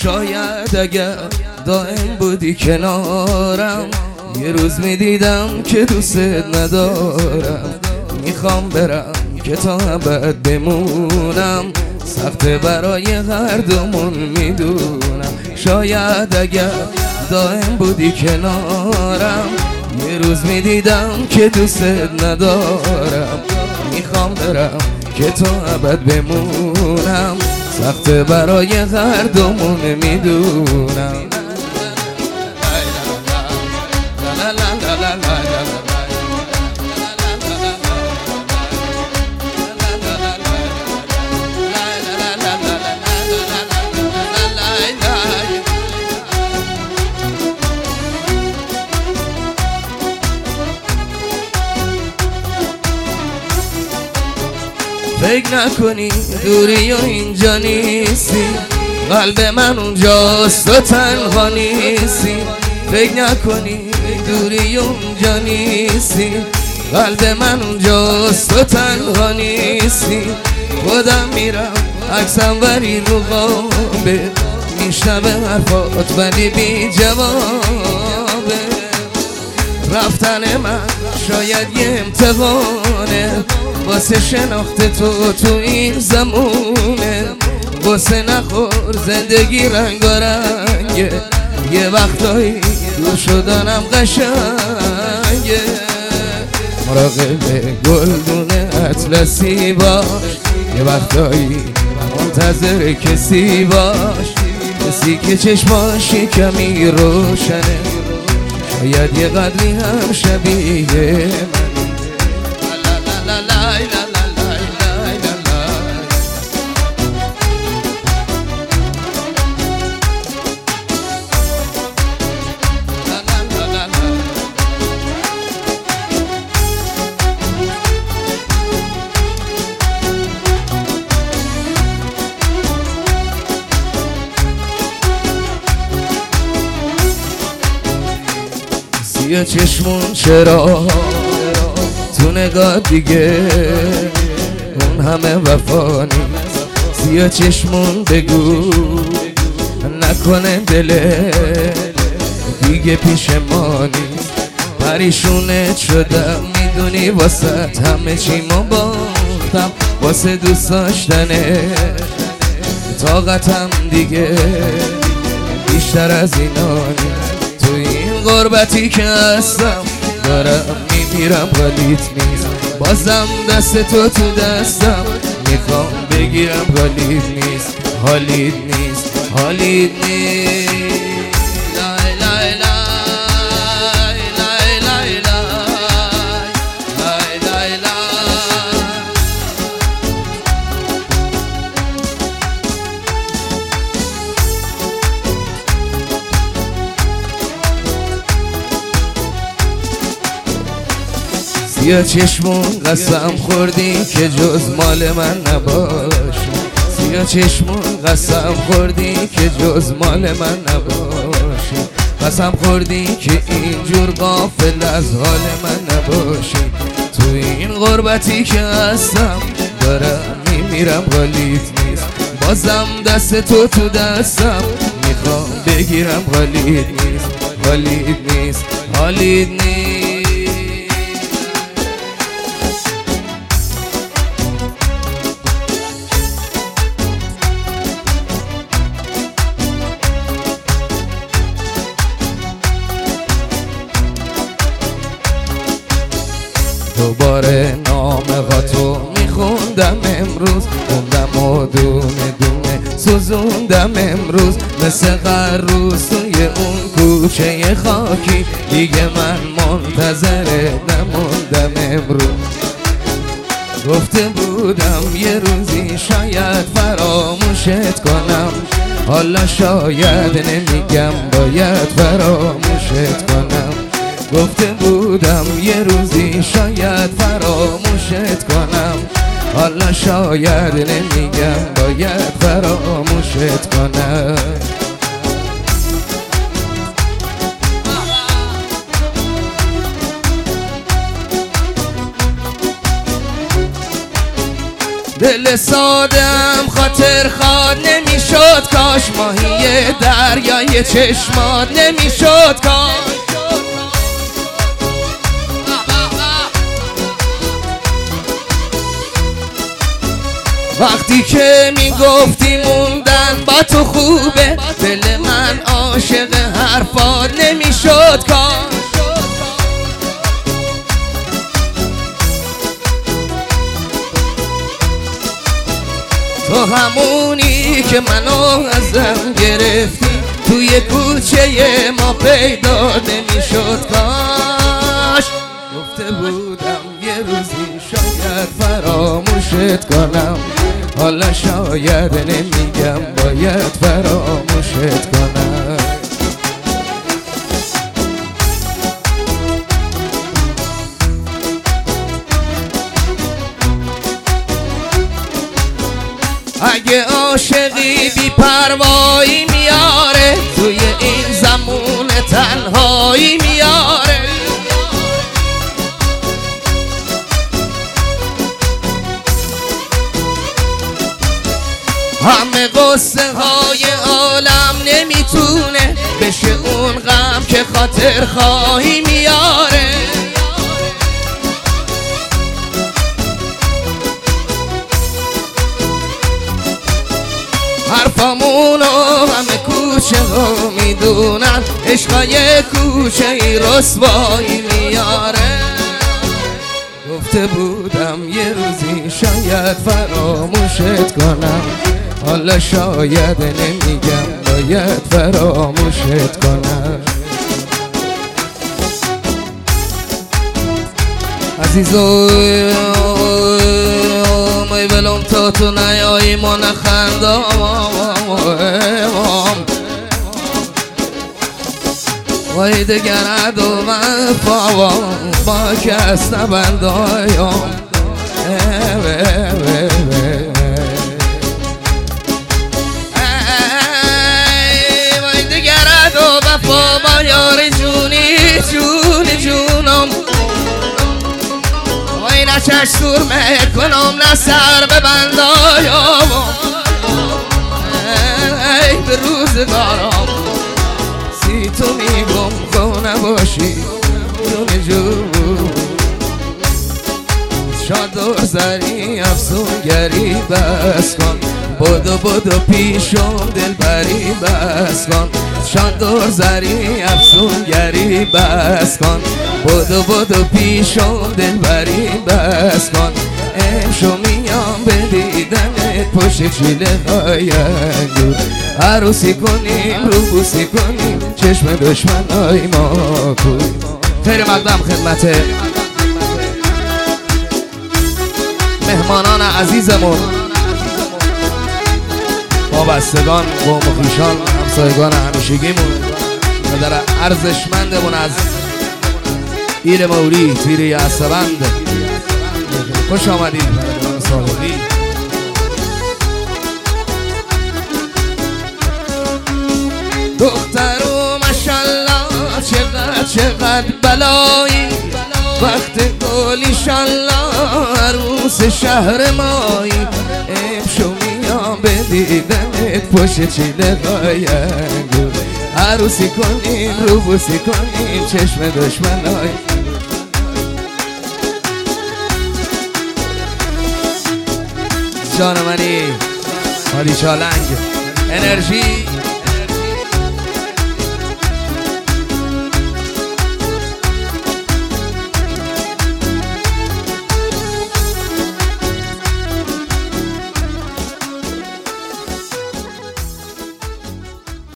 شاید اگر دائم بودی کنارم یه روز میدیدم که دوست ندارم. میخوام برم که تا ابد بمونم، سخته برای هر دومون میدونم. شاید اگر دائم بودی کنارم یه روز میدیدم که دوست ندارم. میخوام برم که تا ابد بمونم، سخته برای هر دومون میدونم. فکر نکنی دوری و اینجا نیستی، قلب من اونجاست و تنها نیستی. فکر نکنی دوری و اونجا نیستی، قلب من اونجاست و تنها نیستی. خودم میرم عکسم ولی رو قابه، میشنوه حرفات ولی بی جوابه. رفتن من شاید یه امتحانه واسه شناخت تو این زمونه. واسه نخور زندگی رنگارنگه، یه وقتایی دور شدنم قشنگه. مراقب گلدون اطلسی باش، یه وقتایی منتظر کسی باش، کسی که چشماشی کمی روشنه، شاید یه قدری هم شبیه من. سیاه چشمون چرا تو نگاه دیگه اون همه وفا نیست. سیاه چشمون بگو نکنه دله دیگه پیش ما نیست. پریشونت شدم میدونی واسه همه چی ما باختم، واسه دوست داشتنه طاقتم دیگه بیشتر از اینا نیست. تو این غربتی که هستم دارم میمیرم حالیت نیست، بازم دست تو دستم میخوام بگیرم حالیت نیست، حالیت نیست، حالیت نیست. لای لای لای لای لای لای لای لای. سیاه چشمون قسم خوردی که جز مال من نباشی. سیاه چشمون قسم خوردی که جز مال من نباشی. قسم خوردی که اینجور غافل از حال من نباشی. تو این غربتی که هستم دارم میمیرم حالیت نیست، بازم دست تو دستم میخوام بگیرم حالیت نیست، حالیت نیست، حالیت نیست. دوباره نامه هاتو میخوندم امروز، خوندم و دونه دونه سوزوندم امروز. مثل قروس توی اون کوچه خاکی دیگه من منتظرت نموندم امروز. گفته بودم یه روزی شاید فراموشت کنم، حالا شاید نمیگم باید فراموشت کنم. گفته بودم یه روزی شاید فراموشت کنم، حالا شاید نمیگم باید فراموشت کنم. دل سادم خاطر خواد نمیشد کاش ماهی دریای چشمات نمیشد کاش. وقتی که میگفتی موندن با تو خوبه، دل من عاشق حرفات نمیشد کاش. تو همونی که منو ازم گرفتی، توی کوچه ما پیدا نمیشد کاش. گفته بودم یه روزی شاید فراموشت کنم، حالا شاید نمیگم باید فراموشت کنم. اگه عاشقی بی پروایی میاره، توی این زمون تنهایی میاره. همه قصه های عالم نمیتونه بشه اون غم که خاطر خواهی میاره. حرفامونو همه کوچه ها میدونن، عشقای کوچه ای رسوایی میاره. گفته بودم یه روزی شاید فراموشت کنم، حالا شاید نمیگم باید فراموشت کنم. عزیزوی می بلوم تا تو نیایی ما نخندم، وای دگرد و من با کس نبندایم. وای دگرد و وفا با یار جونی جونی جونم. وای نه چشم سرمه کنم نه سر ببندایم. ای به روزگارم سی تو میگم خو نباشی جون جون. شادر زری افسونگری بس کن، بدو بدو پیشم دل بری بس کن. شادر زری افسونگری بس کن، بدو بدو پیشم دل بری بس کن. امشو میام به دیدنت پشت چیله های انگور، عروسی کنیم روبوسی کنیم چشم دشمنای ما کو. خیر مقدم خدمت مهمانان عزیزمون، وابستگان، قوم و خویشان، همسایگان همیشگیمون و در ارزشمندمون از پیر مولی، پیر یعصبند، خوش آمدید برادران صادقی. دخترو ماشالله چقدر بلایی، وقت گل ایشالله عروس شهر مایی. امشو میام به دیدنت پشت چیله های انگور، عروسی کنیم روبوسی کنیم چشم دشمنای. جان منی حالی چالنگ انرژی